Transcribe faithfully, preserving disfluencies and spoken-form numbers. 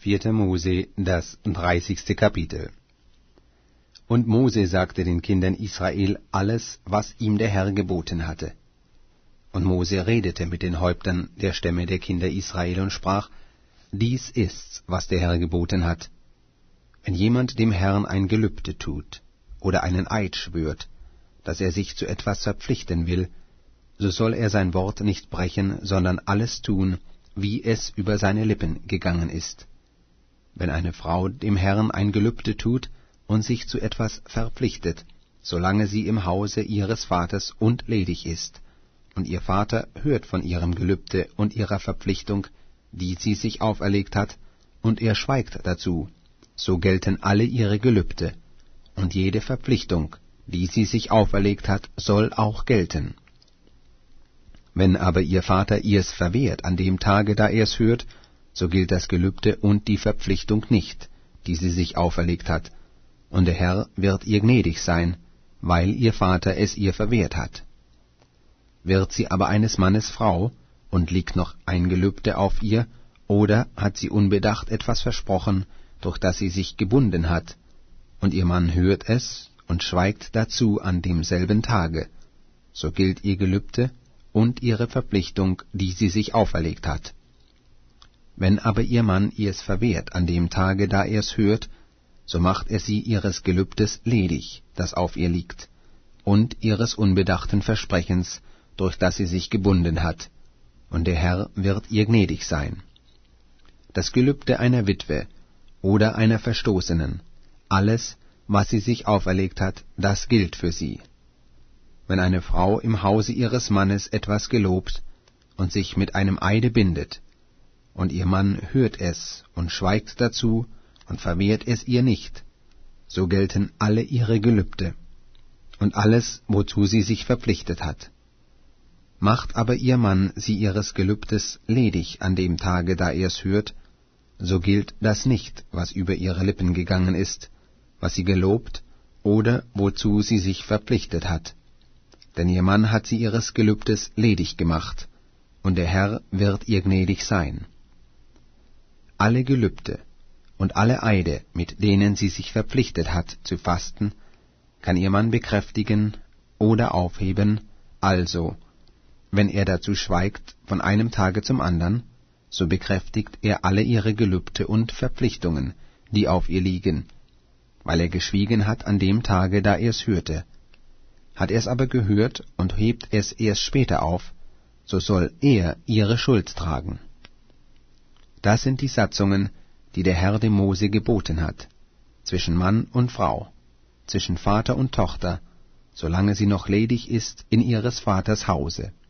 Vierter Mose, das dreißigste Kapitel. Und Mose sagte den Kindern Israel alles, was ihm der Herr geboten hatte. Und Mose redete mit den Häuptern der Stämme der Kinder Israel und sprach: Dies ist's, was der Herr geboten hat. Wenn jemand dem Herrn ein Gelübde tut oder einen Eid schwört, dass er sich zu etwas verpflichten will, so soll er sein Wort nicht brechen, sondern alles tun, wie es über seine Lippen gegangen ist. Wenn eine Frau dem Herrn ein Gelübde tut und sich zu etwas verpflichtet, solange sie im Hause ihres Vaters und ledig ist, und ihr Vater hört von ihrem Gelübde und ihrer Verpflichtung, die sie sich auferlegt hat, und er schweigt dazu, so gelten alle ihre Gelübde, und jede Verpflichtung, die sie sich auferlegt hat, soll auch gelten. Wenn aber ihr Vater ihr's verwehrt an dem Tage, da er's hört, so gilt das Gelübde und die Verpflichtung nicht, die sie sich auferlegt hat, und der Herr wird ihr gnädig sein, weil ihr Vater es ihr verwehrt hat. Wird sie aber eines Mannes Frau, und liegt noch ein Gelübde auf ihr, oder hat sie unbedacht etwas versprochen, durch das sie sich gebunden hat, und ihr Mann hört es und schweigt dazu an demselben Tage, so gilt ihr Gelübde und ihre Verpflichtung, die sie sich auferlegt hat. Wenn aber ihr Mann ihr's verwehrt an dem Tage, da er's hört, so macht er sie ihres Gelübdes ledig, das auf ihr liegt, und ihres unbedachten Versprechens, durch das sie sich gebunden hat, und der Herr wird ihr gnädig sein. Das Gelübde einer Witwe oder einer Verstoßenen, alles, was sie sich auferlegt hat, das gilt für sie. Wenn eine Frau im Hause ihres Mannes etwas gelobt und sich mit einem Eide bindet, und ihr Mann hört es und schweigt dazu und verwehrt es ihr nicht, so gelten alle ihre Gelübde und alles, wozu sie sich verpflichtet hat. Macht aber ihr Mann sie ihres Gelübdes ledig an dem Tage, da er's hört, so gilt das nicht, was über ihre Lippen gegangen ist, was sie gelobt oder wozu sie sich verpflichtet hat. Denn ihr Mann hat sie ihres Gelübdes ledig gemacht, und der Herr wird ihr gnädig sein. Alle Gelübde und alle Eide, mit denen sie sich verpflichtet hat zu fasten, kann ihr Mann bekräftigen oder aufheben, also, wenn er dazu schweigt von einem Tage zum andern, so bekräftigt er alle ihre Gelübde und Verpflichtungen, die auf ihr liegen, weil er geschwiegen hat an dem Tage, da er's hörte. Hat er's aber gehört und hebt es erst später auf, so soll er ihre Schuld tragen. Das sind die Satzungen, die der Herr dem Mose geboten hat, zwischen Mann und Frau, zwischen Vater und Tochter, solange sie noch ledig ist in ihres Vaters Hause.